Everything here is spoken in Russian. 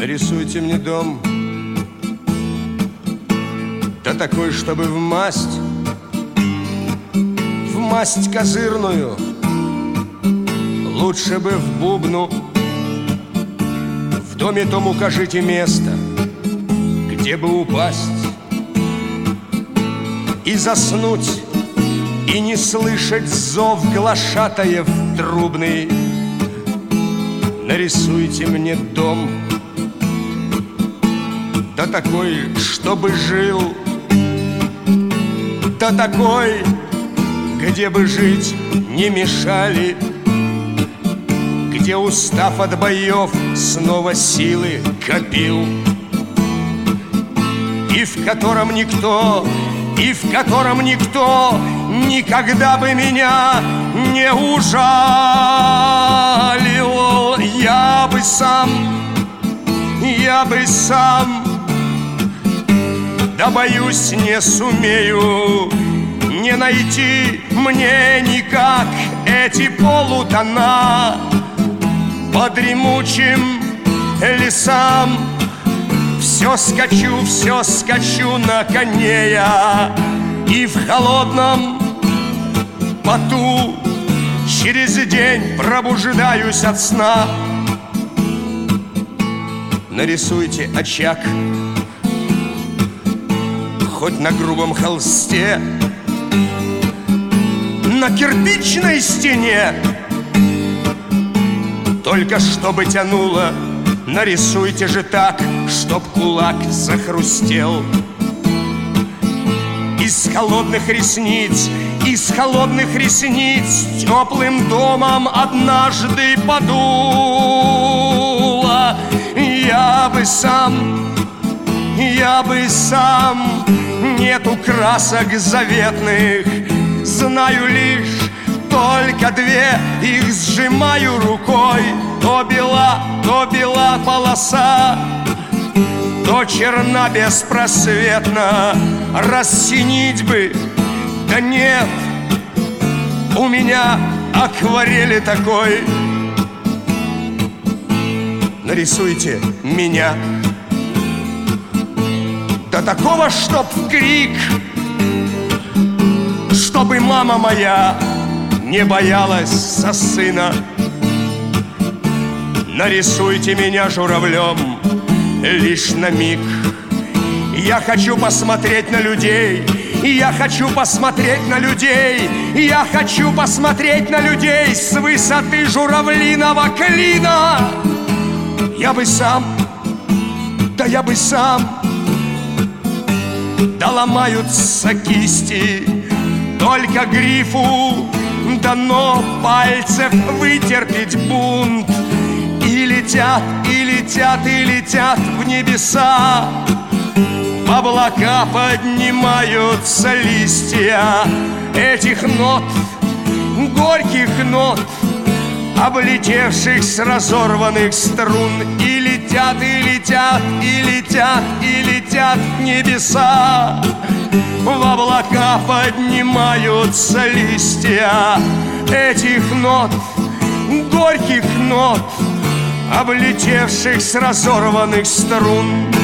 Нарисуйте мне дом, да такой, чтобы в масть козырную, лучше бы в бубну. В доме том укажите место, где бы упасть и заснуть, и не слышать зов глашатаев трубный. Нарисуйте мне дом, да такой, чтобы жил, да такой, где бы жить не мешали, где, устав от боев, снова силы копил, и в котором никто никогда бы меня не ужалил. Я бы сам, да боюсь, не сумею не найти мне никак эти полутона по дремучим лесам. Все скачу на коне я, и в холодном поту через день пробуждаюсь от сна. Нарисуйте очаг, хоть на грубом холсте, на кирпичной стене, только чтобы тянуло. Нарисуйте же так, чтоб кулак захрустел. Из холодных ресниц теплым домом однажды подуло. Я бы сам, нету красок заветных, знаю лишь только две, их сжимаю рукой. То бела полоса, то черна беспросветно. Рассинить бы, да нет у меня акварели такой. Нарисуйте меня, да такого, чтоб в крик, чтобы мама моя не боялась за сына. Нарисуйте меня журавлем лишь на миг. Я хочу посмотреть на людей, я хочу посмотреть на людей, я хочу посмотреть на людей с высоты журавлиного клина. Я бы сам, да ломаются кисти, только грифу дано пальцев вытерпеть бунт. И летят в небеса, в облака поднимаются листья этих нот, горьких нот, облетевших с разорванных струн. И летят в небеса, в облака поднимаются листья этих нот, горьких нот, облетевших с разорванных струн.